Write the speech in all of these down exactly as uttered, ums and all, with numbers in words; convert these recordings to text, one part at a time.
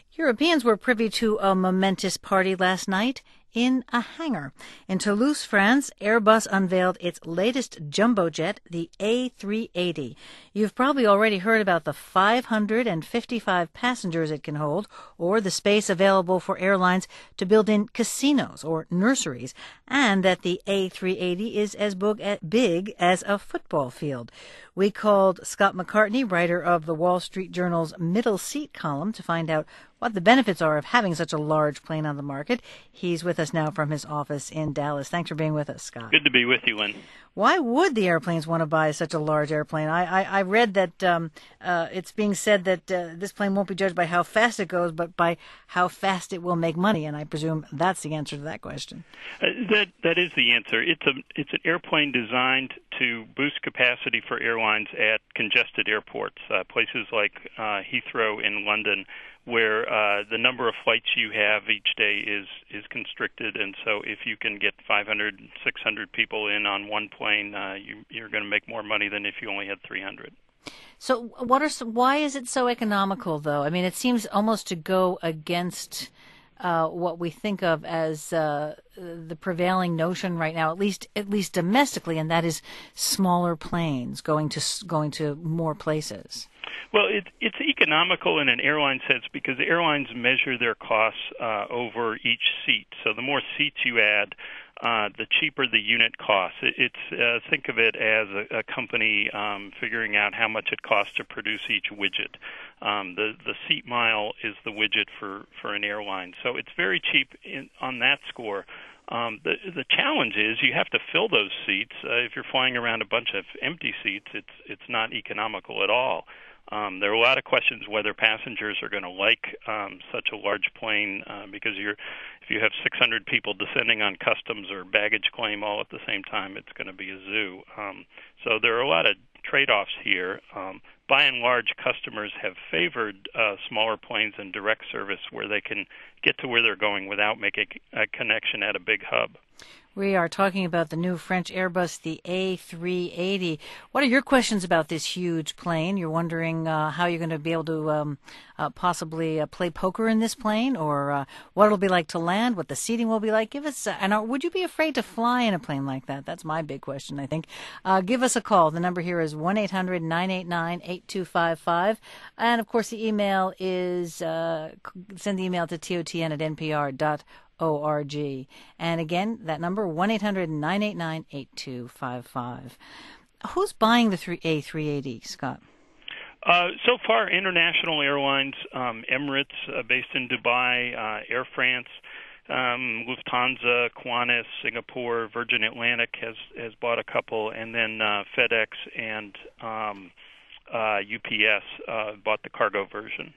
Europeans were privy to a momentous party last night in a hangar. In Toulouse, France, Airbus unveiled its latest jumbo jet, the A three eighty. You've probably already heard about the five hundred fifty-five passengers it can hold, or the space available for airlines to build in casinos or nurseries, and that the A three eighty is as big as a football field. We called Scott McCartney, writer of the Wall Street Journal's Middle Seat column, to find out what the benefits are of having such a large plane on the market. He's with us now from his office in Dallas. Thanks for being with us, Scott. Good to be with you, Lynn. Why would the airplanes want to buy such a large airplane? I, I, I read that um, uh, it's being said that uh, this plane won't be judged by how fast it goes, but by how fast it will make money, and I presume that's the answer to that question. Uh, that that is the answer. It's a it's an airplane designed to boost capacity for airlines at congested airports, uh, places like uh, Heathrow in London, where uh, the number of flights you have each day is, is constricted. And so if you can get five hundred, six hundred people in on one plane, uh, you, you're going to make more money than if you only had three hundred. So what are some, why is it so economical, though? I mean, it seems almost to go against uh, what we think of as uh, the prevailing notion right now, at least at least domestically, and that is smaller planes going to going to more places. Well, it, it's economical in an airline sense because airlines measure their costs uh, over each seat. So the more seats you add, uh, the cheaper the unit cost. It, it's uh, think of it as a, a company um, figuring out how much it costs to produce each widget. Um, the the seat mile is the widget for, for an airline. So it's very cheap in, on that score. Um, the the challenge is you have to fill those seats. Uh, if you're flying around a bunch of empty seats, it's it's not economical at all. Um, there are a lot of questions whether passengers are going to like um, such a large plane uh, because you're, if you have six hundred people descending on customs or baggage claim all at the same time, it's going to be a zoo. Um, so there are a lot of trade-offs here. Um, by and large, customers have favored uh, smaller planes and direct service where they can get to where they're going without making a connection at a big hub. We are talking about the new French Airbus, the A three eighty. What are your questions about this huge plane? You're wondering uh, how you're going to be able to um, uh, possibly uh, play poker in this plane, or uh, what it'll be like to land, what the seating will be like. Give us, uh, and uh, would you be afraid to fly in a plane like that? That's my big question, I think. Uh, give us a call. The number here is one eight hundred nine eight nine eight two five five. And, of course, the email is, uh, send the email to T O T N at N P R dot org. And again, that number, one eight hundred nine eight nine eight two five five. Who's buying the A three eighty, Scott? Uh, so far, international airlines, um, Emirates, uh, based in Dubai, uh, Air France, um, Lufthansa, Qantas, Singapore, Virgin Atlantic has, has bought a couple, and then uh, FedEx and um, uh, U P S uh, bought the cargo version.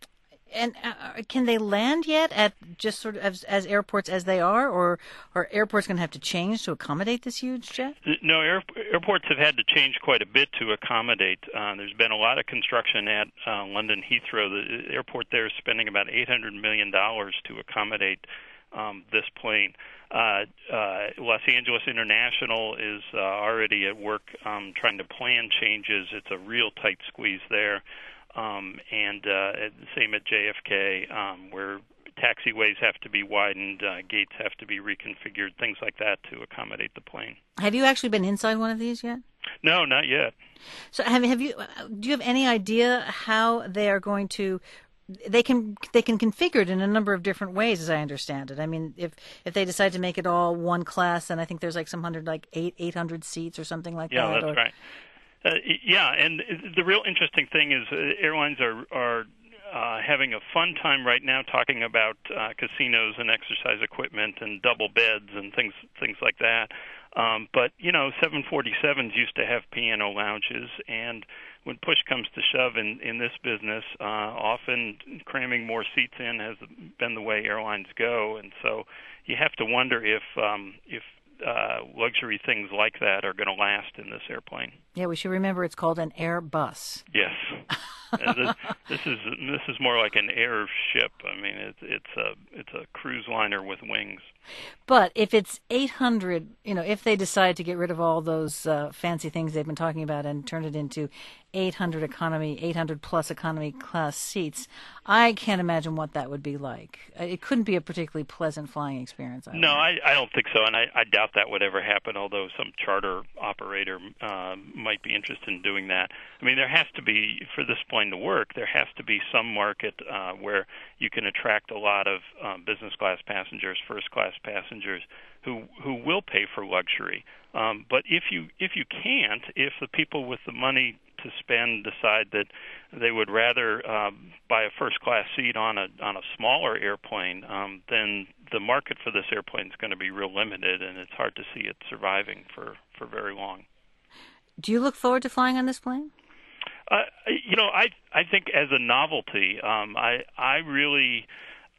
And uh, can they land yet at just sort of as, as airports as they are, or are airports going to have to change to accommodate this huge jet? No, air, airports have had to change quite a bit to accommodate. Uh, there's been a lot of construction at uh, London Heathrow. The airport there is spending about eight hundred million dollars to accommodate um, this plane. Uh, uh, Los Angeles International is uh, already at work um, trying to plan changes. It's a real tight squeeze there. Um, and uh, same at J F K, um, where taxiways have to be widened, uh, gates have to be reconfigured, things like that to accommodate the plane. Have you actually been inside one of these yet? No, not yet. So have, have you? Do you have any idea how they are going to? They can they can configure it in a number of different ways, as I understand it. I mean, if if they decide to make it all one class, then I think there's like some hundred, like eight eight hundred seats or something like yeah, that. Yeah, that's or, right. Uh, yeah, and the real interesting thing is uh, airlines are are uh, having a fun time right now talking about uh, casinos and exercise equipment and double beds and things things like that. Um, but you know, seven forty-sevens used to have piano lounges, and when push comes to shove in in this business, uh, often cramming more seats in has been the way airlines go, and so you have to wonder if um, if uh, luxury things like that are going to last in this airplane. Yeah, we should remember it's called an Airbus. Yes. Uh, this, this is this is more like an airship. I mean, it's it's a it's a cruise liner with wings. But if it's eight hundred, you know, if they decide to get rid of all those uh, fancy things they've been talking about and turn it into eight hundred economy, eight hundred plus economy class seats, I can't imagine what that would be like. It couldn't be a particularly pleasant flying experience. I no, I, I don't think so, and I, I doubt that would ever happen, although some charter operator uh, might be interested in doing that. I mean, there has to be, for this plane to work, there has to be some market uh, where you can attract a lot of um, business class passengers, first class passengers who who will pay for luxury. Um, but if you if you can't, if the people with the money to spend decide that they would rather um, buy a first class seat on a on a smaller airplane, um, then the market for this airplane is going to be real limited, and it's hard to see it surviving for, for very long. Do you look forward to flying on this plane? Uh, you know, I I think as a novelty, um, I I really.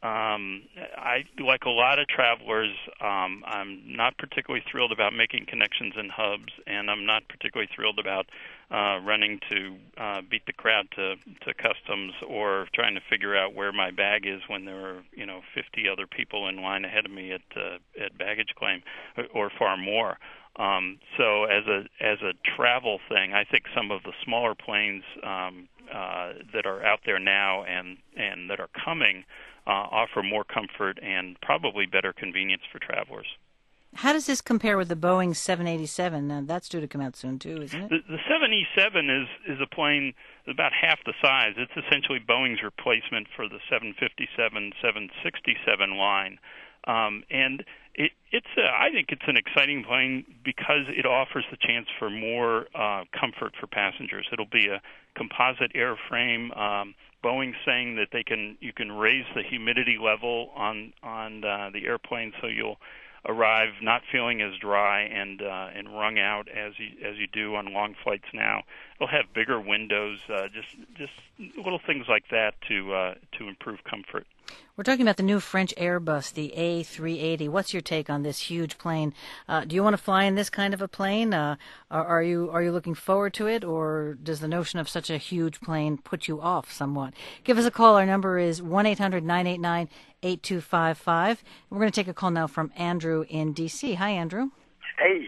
Um, I, like a lot of travelers, um, I'm not particularly thrilled about making connections in hubs, and I'm not particularly thrilled about uh, running to uh, beat the crowd to, to customs or trying to figure out where my bag is when there are, you know, fifty other people in line ahead of me at uh, at baggage claim, or, or far more. Um, so as a as a travel thing, I think some of the smaller planes um, uh, that are out there now and and that are coming Uh, offer more comfort and probably better convenience for travelers. How does this compare with the Boeing seven eighty-seven? Now, that's due to come out soon, too, isn't it? The, the seven E seven is, is a plane about half the size. It's essentially Boeing's replacement for the seven fifty-seven, seven sixty-seven line. Um, and it, it's a, I think it's an exciting plane because it offers the chance for more uh, comfort for passengers. It'll be a composite airframe. Um, Boeing's saying that they can you can raise the humidity level on on uh, the airplane, so you'll arrive not feeling as dry and uh, and wrung out as you as you do on long flights now. It'll have bigger windows, uh, just just little things like that to uh, to improve comfort. We're talking about the new French Airbus, the A three eighty. What's your take on this huge plane? Uh, do you want to fly in this kind of a plane? Uh, are, are you are you looking forward to it, or does the notion of such a huge plane put you off somewhat? Give us a call. Our number is one eight hundred nine eight nine eight two five five. We're going to take a call now from Andrew in D C. Hi, Andrew. Hey,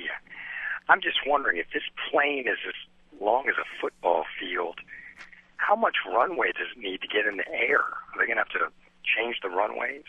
I'm just wondering if this plane is as long as a football field, how much runway does it need to get in the air? Are they going to have to change the runways?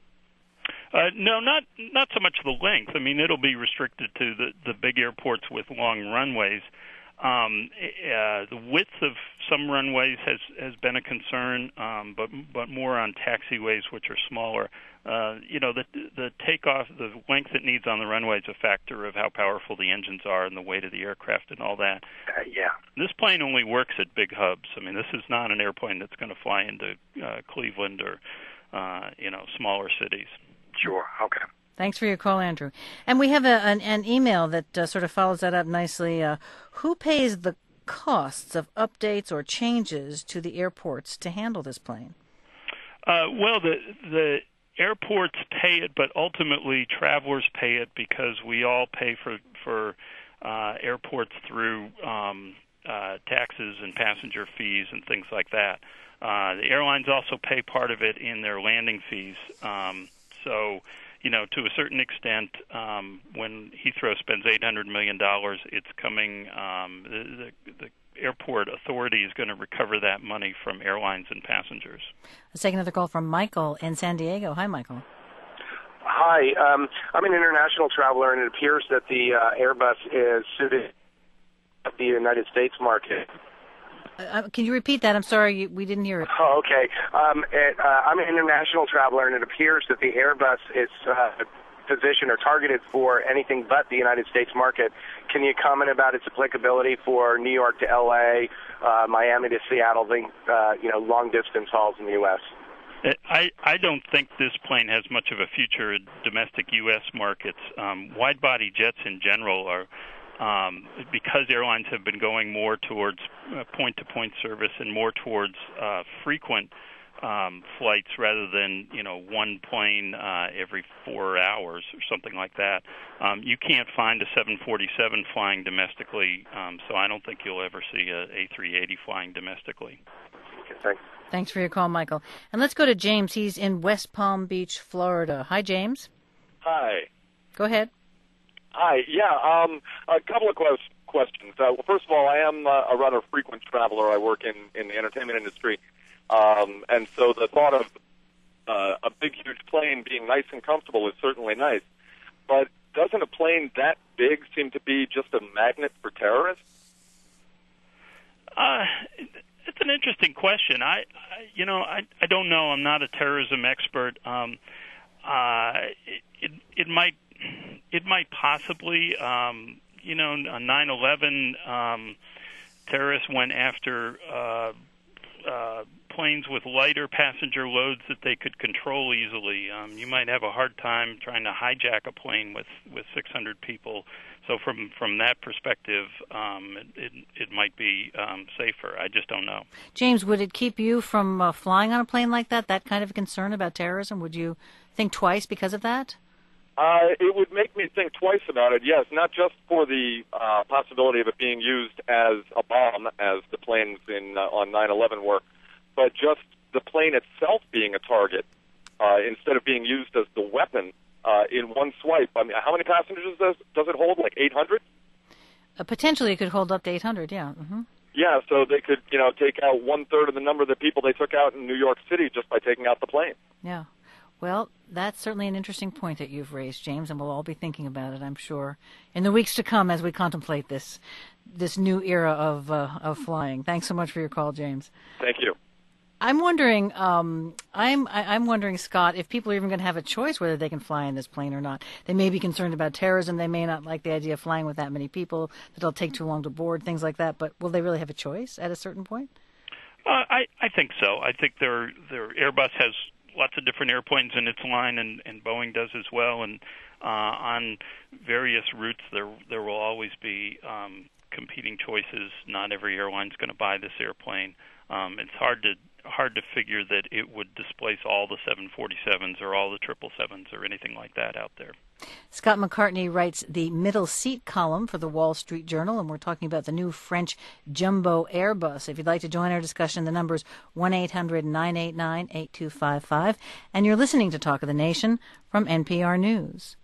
Uh, no, not not so much the length. I mean, it'll be restricted to the, the big airports with long runways. Um, uh, the width of some runways has, has been a concern, um, but but more on taxiways, which are smaller. Uh, you know, the the takeoff, the length it needs on the runway is a factor of how powerful the engines are and the weight of the aircraft and all that. Uh, yeah. This plane only works at big hubs. I mean, this is not an airplane that's going to fly into uh, Cleveland or uh, you know smaller cities. Sure. Okay. Thanks for your call, Andrew. And we have a, an, an email that uh, sort of follows that up nicely. Uh, who pays the costs of updates or changes to the airports to handle this plane? Uh, well, the the airports pay it, but ultimately travelers pay it because we all pay for for uh, airports through um, uh, taxes and passenger fees and things like that. Uh, the airlines also pay part of it in their landing fees. Um, so. You know, to a certain extent, um, when Heathrow spends eight hundred million dollars, it's coming, um, the, the, the airport authority is going to recover that money from airlines and passengers. Let's take another call from Michael in San Diego. Hi, Michael. Hi. Um, I'm an international traveler, and it appears that the uh, Airbus is suited to the United States market. Uh, can you repeat that? I'm sorry, we didn't hear it. Oh, okay. Um, it, uh, I'm an international traveler, and it appears that the Airbus is uh, positioned or targeted for anything but the United States market. Can you comment about its applicability for New York to L A, uh, Miami to Seattle, uh, you know, long-distance hauls in the U S? I, I don't think this plane has much of a future in domestic U S markets. Um, wide-body jets in general are... Um, because airlines have been going more towards uh, point-to-point service and more towards uh, frequent um, flights rather than, you know, one plane uh, every four hours or something like that. Um, you can't find a seven forty-seven flying domestically, um, so I don't think you'll ever see a A three eighty flying domestically. Okay, thanks. Thanks for your call, Michael. And let's go to James. He's in West Palm Beach, Florida. Hi, James. Hi. Go ahead. Hi. Yeah, um, a couple of questions. questions. Uh, well, first of all, I am uh, a rather frequent traveler. I work in, in the entertainment industry. Um, and so the thought of uh, a big, huge plane being nice and comfortable is certainly nice. But doesn't a plane that big seem to be just a magnet for terrorists? Uh, it's an interesting question. I, I you know, I, I don't know. I'm not a terrorism expert. Um, uh, it, it, it might, it might possibly, um, you know, on nine eleven, um, terrorists went after uh, uh, planes with lighter passenger loads that they could control easily. Um, you might have a hard time trying to hijack a plane with, with six hundred people. So from, from that perspective, um, it, it, it might be um, safer. I just don't know. James, would it keep you from uh, flying on a plane like that? That kind of a concern about terrorism? Would you think twice because of that? Uh, it would make me think twice about it, yes, not just for the uh, possibility of it being used as a bomb, as the planes in uh, on nine eleven were, but just the plane itself being a target uh, instead of being used as the weapon uh, in one swipe. I mean, how many passengers does, does it hold, like eight hundred? Uh, potentially it could hold up to eight hundred, yeah. Mm-hmm. Yeah, so they could, you know, take out one-third of the number of the people they took out in New York City just by taking out the plane. Yeah. Well, that's certainly an interesting point that you've raised, James, and we'll all be thinking about it, I'm sure, in the weeks to come as we contemplate this this new era of uh, of flying. Thanks so much for your call, James. Thank you. I'm wondering, um, I'm I, I'm wondering, Scott, if people are even going to have a choice whether they can fly in this plane or not. They may be concerned about terrorism. They may not like the idea of flying with that many people, that it'll take too long to board, things like that. But will they really have a choice at a certain point? Uh, I, I think so. I think their their Airbus has lots of different airplanes in its line, and, and Boeing does as well. And uh, on various routes, there there will always be um, competing choices. Not every airline's going to buy this airplane. Um, it's hard to hard to figure that it would displace all the seven forty-sevens or all the triple sevens or anything like that out there. Scott McCartney writes the middle seat column for the Wall Street Journal, and we're talking about the new French jumbo Airbus. If you'd like to join our discussion, the number's one eight hundred nine eight nine eight two five five, and you're listening to Talk of the Nation from N P R News.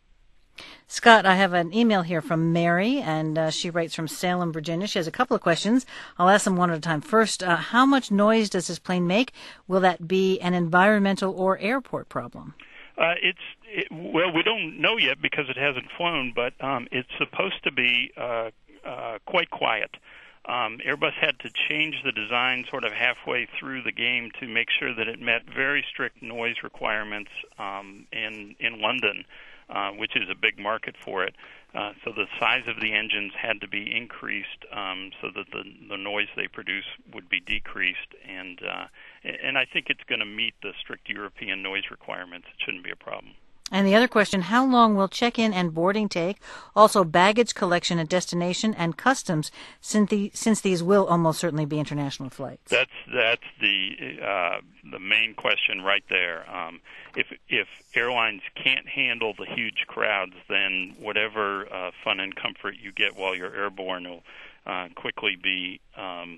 Scott, I have an email here from Mary, and uh, she writes from Salem, Virginia. She has a couple of questions. I'll ask them one at a time. First, uh, how much noise does this plane make? Will that be an environmental or airport problem? Uh, it's it, well, we don't know yet because it hasn't flown, but um, it's supposed to be uh, uh, quite quiet. Um, Airbus had to change the design sort of halfway through the game to make sure that it met very strict noise requirements um, in in London. Uh, which is a big market for it. Uh, so the size of the engines had to be increased um, so that the, the noise they produce would be decreased. And uh, and I think it's going to meet the strict European noise requirements. It shouldn't be a problem. And the other question, how long will check-in and boarding take? Also, baggage collection at destination and customs, since, the, since these will almost certainly be international flights. That's that's the uh, the main question right there. Um, if if airlines can't handle the huge crowds, then whatever uh, fun and comfort you get while you're airborne will uh, quickly be um,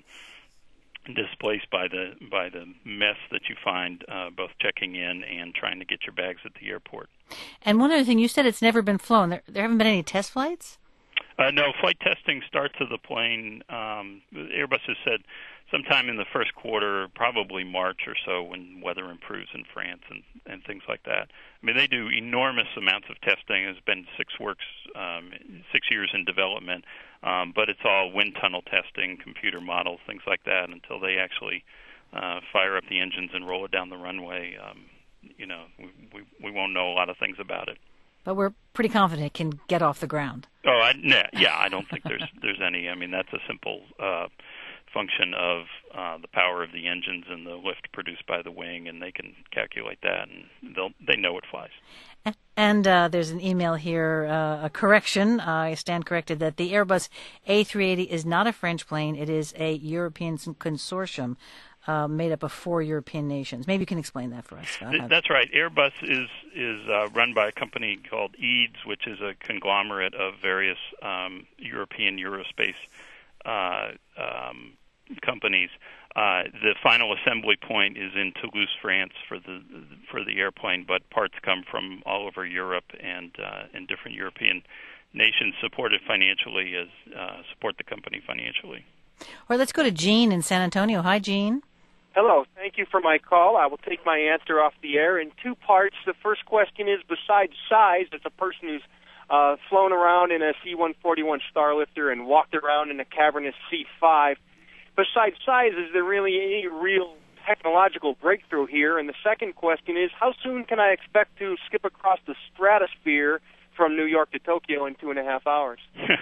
displaced by the by the mess that you find uh, both checking in and trying to get your bags at the airport. And one other thing, you said it's never been flown. There, there haven't been any test flights? Uh, no, flight testing starts of the plane. Um, Airbus has said sometime in the first quarter, probably March or so, when weather improves in France and, and things like that. I mean, they do enormous amounts of testing. It's been six works, um, six years in development, um, but it's all wind tunnel testing, computer models, things like that, until they actually uh, fire up the engines and roll it down the runway. Um, you know, we, we we won't know a lot of things about it. But we're pretty confident it can get off the ground. Oh, I, nah, yeah, I don't think there's there's any. I mean, that's a simple uh, function of uh, the power of the engines and the lift produced by the wing, and they can calculate that, and they'll they know it flies. And uh, there's an email here, uh, a correction. Uh, I stand corrected that the Airbus A three eighty is not a French plane. It is a European consortium. uh, made up of four European nations. Maybe you can explain that for us, Scott. That's right. Airbus is is uh, run by a company called EADS, which is a conglomerate of various um, European aerospace uh, um, companies. Uh, the final assembly point is in Toulouse, France, for the for the airplane, but parts come from all over Europe and uh, and different European nations supported financially as uh, support the company financially. All right, let's go to Gene in San Antonio. Hi, Gene. Hello. Thank you for my call. I will take my answer off the air in two parts. The first question is, besides size, as a person who's uh, flown around in a C one forty-one Starlifter and walked around in a cavernous C five, besides size, is there really any real technological breakthrough here? And the second question is, how soon can I expect to skip across the stratosphere from New York to Tokyo in two and a half hours?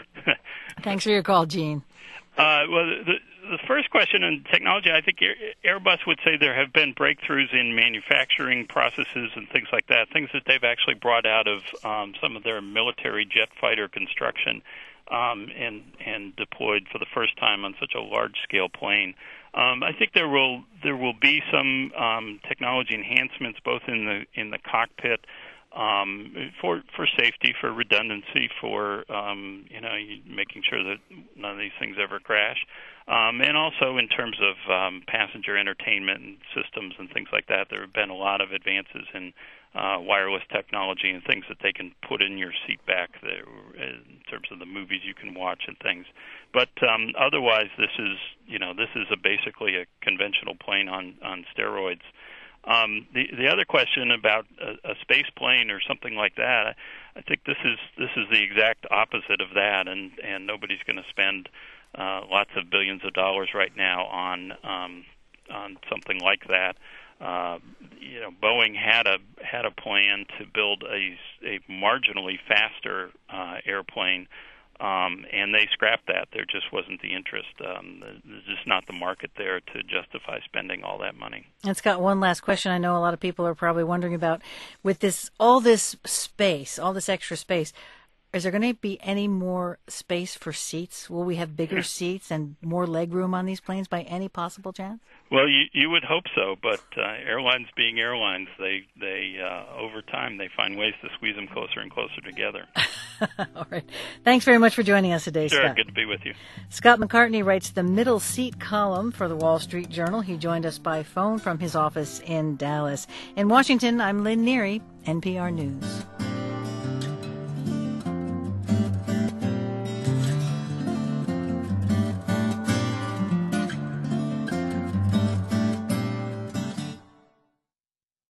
Thanks for your call, Gene. Uh, well, the, the first question on technology, I think Airbus would say there have been breakthroughs in manufacturing processes and things like that, things that they've actually brought out of um, some of their military jet fighter construction um, and, and deployed for the first time on such a large-scale plane. Um, I think there will there will be some um, technology enhancements both in the in the cockpit. Um, for for safety, for redundancy, for um, you know making sure that none of these things ever crash, um, and also in terms of um, passenger entertainment and systems and things like that. There have been a lot of advances in uh, wireless technology and things that they can put in your seat back there, in terms of the movies you can watch and things. But um, otherwise, this is you know this is a basically a conventional plane on on steroids. Um, the the other question about a, a space plane or something like that, I, I think this is this is the exact opposite of that, and, and nobody's going to spend uh, lots of billions of dollars right now on um, on something like that. Uh, you know, Boeing had a had a plan to build a, a marginally faster uh, airplane. Um, and they scrapped that. There just wasn't the interest. Um, there's just not the market there to justify spending all that money. And Scott, one last question I know a lot of people are probably wondering about. With this, all this space, all this extra space, is there going to be any more space for seats? Will we have bigger seats and more leg room on these planes by any possible chance? Well, you you would hope so, but uh, airlines being airlines, they, they uh, over time, they find ways to squeeze them closer and closer together. All right. Thanks very much for joining us today, sure, Scott. Sure, good to be with you. Scott McCartney writes the middle seat column for the Wall Street Journal. He joined us by phone from his office in Dallas. In Washington, I'm Lynn Neary, N P R News.